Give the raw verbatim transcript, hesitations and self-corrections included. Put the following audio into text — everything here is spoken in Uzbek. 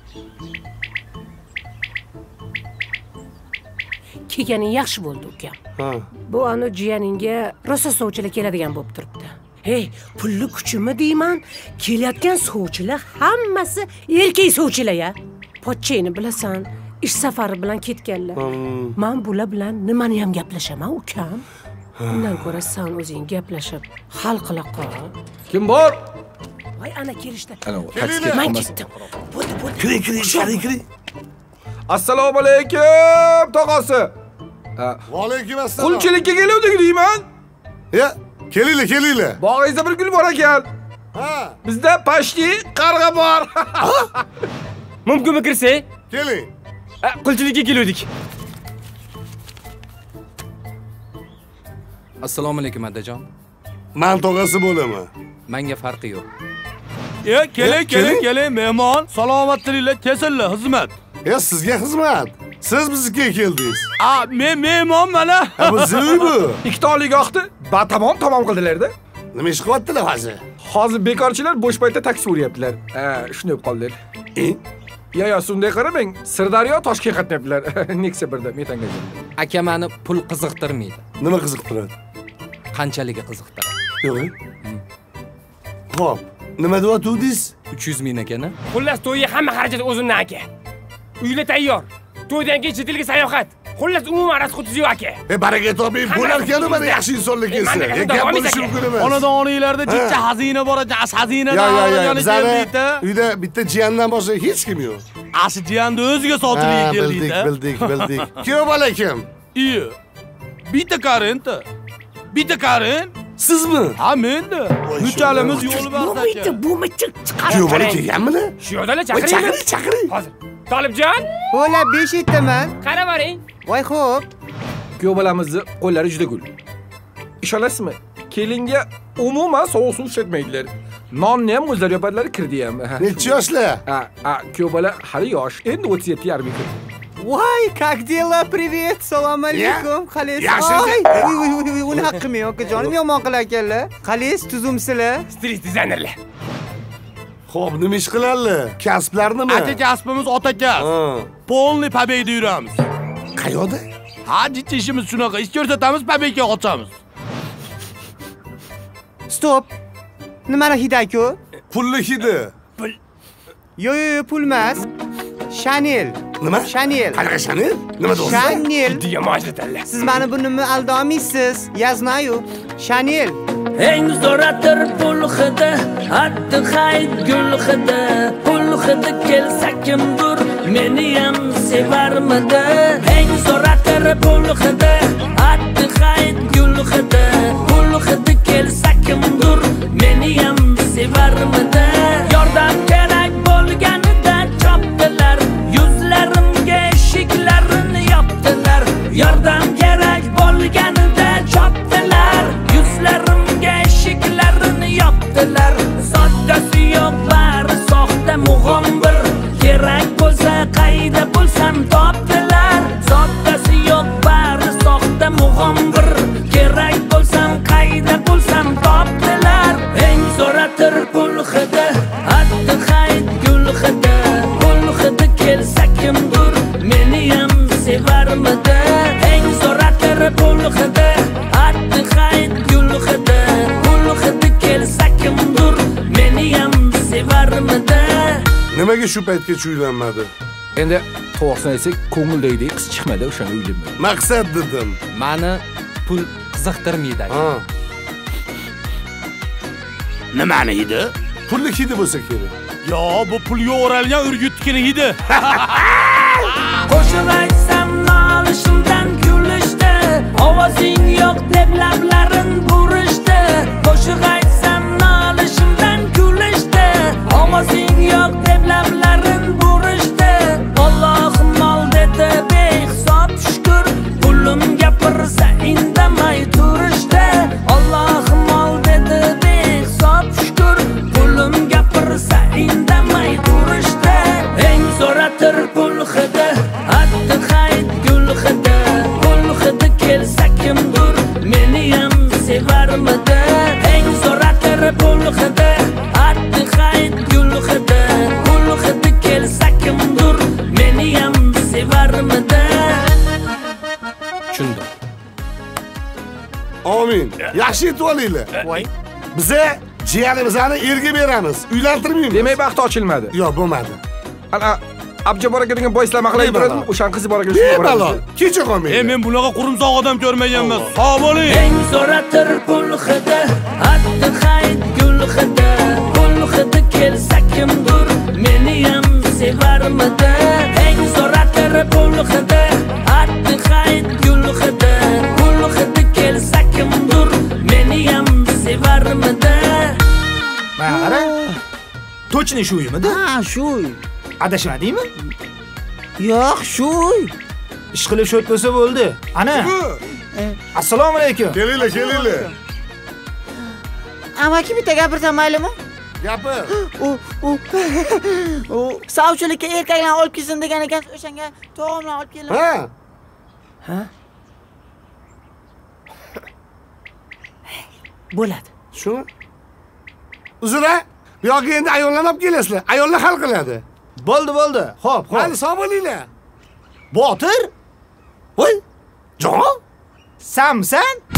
Kelganing yaxshi bo'ldi ukam. Ha. Bu ani jiyaningga rosa sovchilar keladigan bo'lib turibdi. Hey, pulli kuchimi deyman, kelayotgan sovchilar hammasi erkak sovchilar ya. Pochcheni bilasan, ish safari bilan ketganlar. Men bular bilan nimani ham gaplashaman ukam? Undan ko'ra sen o'zing gaplashib hal qila qol. Kim bor? Voy ana kelishdi. Men ketdim. Bo'ldi, bo'ldi. Kiring, kiring, kiring, kiring. Assalomu alaykum, tog'asi. Va alaykum assalom. Qulchilikka keluvdik deyman. Ya, kelinglar, kelinglar. Bog'ingizda bir gul bor ekan. Ha. Bizda pashti qarg'a bor. Mumkinmi kirsak? Keling. Qulchilikka keluvdik. Assalomu alaykum adajon. Men tog'asi bo'laman. Menga farqi yo'q. E, keling, keling, keling, mehmon. Salomatliklar, kesillar, xizmat. Ya sizga xizmat. Siz bizga keldingiz. A, men mehmon mana. Ha, bu uy bu. Ikkita oliygohni batamom tamom qildilar-da. Nima ish qilyaptilar hozir? Hozir bekorchilar bo'sh paytda taksi uryaptilar. Ha, shunday bo'lib qoldilar. E? Ya, ya, shunday qaramang. Sirdaryo Toshkentga qatnayaptilar. Nexia birda metanga. Aka meni pul qiziqtirmaydi. Nima qiziqtiradi? Qanchaligi qiziqtiradi. Yo'q. Xo'p, nima deyotdingiz? uch yuz ming ekana. Xullas, to'yga hamma xarajat o'zimdan aka. Uylar tayyor. To'ydan keyin chet elga sayohat. Xullas, umuman rasxutingiz yo'q aka. E, baraka toping, pul olgani mana yaxshi insonlar kelsa. E, gap bo'lishi mumkin emas. Xonadoninglarda jicha xazina bor ekan, as xazinadan Ya, ya, ya, olgani keldingda. Uyda bitta jiyandan boshqa hech kim yo'q. As jiyanni o'ziga sotiliga keldingda. Bildik, bildik, bildik. Kuyov bola kim? Iyo. Bitta qarenta. Bitta qarin. Sizmi? Ha, menda. Uchalimiz yo'li bor Bo'lmaydi, bu michiq chiqarib. Kuyov bola kelganmi? Shu yerdalar Chaqiring, chaqiring. chaqiring. Hozir. Tolibjon, Bo'la besh etaman. qara boring. Voy xo'p. Kuyov bolamizni qo'llari juda gul. Ishonasizmi? Kelinga umuman sovuq suv ishlatmaydilar. Nonni ham o'zlari yopadilar, kirdi ham. Necha yoshlar? Ha, ha, kuyov bola hali yosh, endi o'ttiz yetti yarim kirdi. Voy, как дела? Привет. Assalomu alaykum. Qalaysiz? Yaxshi. Uy, uy, uy, uni haqqim yo'q, akajonim, yomon qilarkanlar. Qalaysiz, tuzumsizlar? Street dizaynerlar. Xo'p, nima ish qiladilar? Kasblar nima? Aka kasbimiz otakaz. Ha. Polni pabeyda yuramiz. Qayoqda? Ha, jicha ishimiz shunaqa. Ish ko'rsatamiz, pabeyga ochamiz. Stop. Nimani hidi-ku? Pulli hidi. Yo'q, yo'q, pul emas. Chanel. Nima? Chanel. Qanaqa Chanel? Nima deyapsiz? Chanel. Diya majlidalar. Siz meni bunimni aldolmaysiz. Я знаю. Chanel. Eng zo'ratir pul hidi, haddi hayd gul hidi. Pul hidi kelsa kimdir, meni ham sevarmidi. Eng zo'ratir pul hidi, haddi hayd gul hidi. Pul hidi kelsa kimdir, meni ham sevarmidi. Yordam kerak bo'lganida chopdilar, yuzlarimga eshiklarini yopdilar. Yordam kerak bo'lganida chopdilar, yuzlarimga eshiklarini yopdilar. Soddasi yo'q, bari soxta mug'ombir. Kerak bo'lsa qayda bo'lsam topdilar. Soddasi yo'q, bari soxta mug'ombir. Kerak bo'lsam qayda bo'lsam topdilar. Eng zo'ratir pul hidi, haddi hayd gul hidi. Pul hidi kelsa kimdir, meni ham sevarmidi. Eng zo'ratir pul hidi, haddi hayd gul hidi. Pul hidi kelsa kimdir, meni ham sevarmidi. Nimaga shu paytgacha uylanmadi? Endi to'g'risini aytsak, ko'ngildagi qiz chiqmadi, o'shani uylanmadi. Maqsad dedim. Meni pul qiziqtirmaydi. Ha. Nimani hidi? Pulli hidi bo'lsa kerak. Yo, bu pulga o'ralgan urgutgina hidi. Qo'shiq aytsam nolishimdan kulishdi. Ovozing yo'q deb lablarin burishdi. Qo'shiq aytsam nolishimdan kulishdi. Ovozing yo'q deb lablarin burishdi. Allohim mol dedi behisob shukr. Pulim gapirsa indamay turishdi. Allohim mol dedi behisob shukr. Pulim gapirsa indamay turishdi. Eng zo'ratir pul hidi, haddi hayd gul hidi. Pul hidi kelsa kimdir, meni ham sevarmidi. Eng zo'ratir pul hidi, haddi hayd gul hidi. Pul hidi olmang. Yaxshi yetib olinglar. Voy. Biza jiyanimizni erga beramiz. Uylantirmaymiz. Demak, baxti ochilmadi. Yo'q, bo'lmadi. Ana abja bor akaning boyslama qilib turadim, o'shan qizi bor ekan shunga Bemalol. Kecha qolmang. E men bunaqa qurumsoq odam ko'rmaganman. Sog' bo'ling. eng so'ratir pul hidi atti hayd gul hidi pul hidi kelsa kimdir meni ham sevarmidi eng so'ratir pul hidi atti hayd gul hidi pul hidi kelsa kimdir meni ham sevarmidi. Mana qara. Точно shu uyimida? Ha, shu. Adashmadingmi? Yo'q, shu. Ish qilib shot bo'lsa bo'ldi. Ana. Assalomu alaykum. Kelinglar, kelinglar. Amaki bitta gapirsam maylimi? Gapir. U u u savchilikka erkaklarni olib kelsin degan ekan, o'shanga to'g'rimdan olib keldim. Ha? Ha? Bo'ladi. Shuni? Uzra, bu yoqqa endi ayollarni olib kelasizlar. Ayollar hal qiladi. Bo'ldi, bo'ldi. Xo'p, Hali xo'p. sog' bo'linglar. Botir? Voy! Jon? Samsan?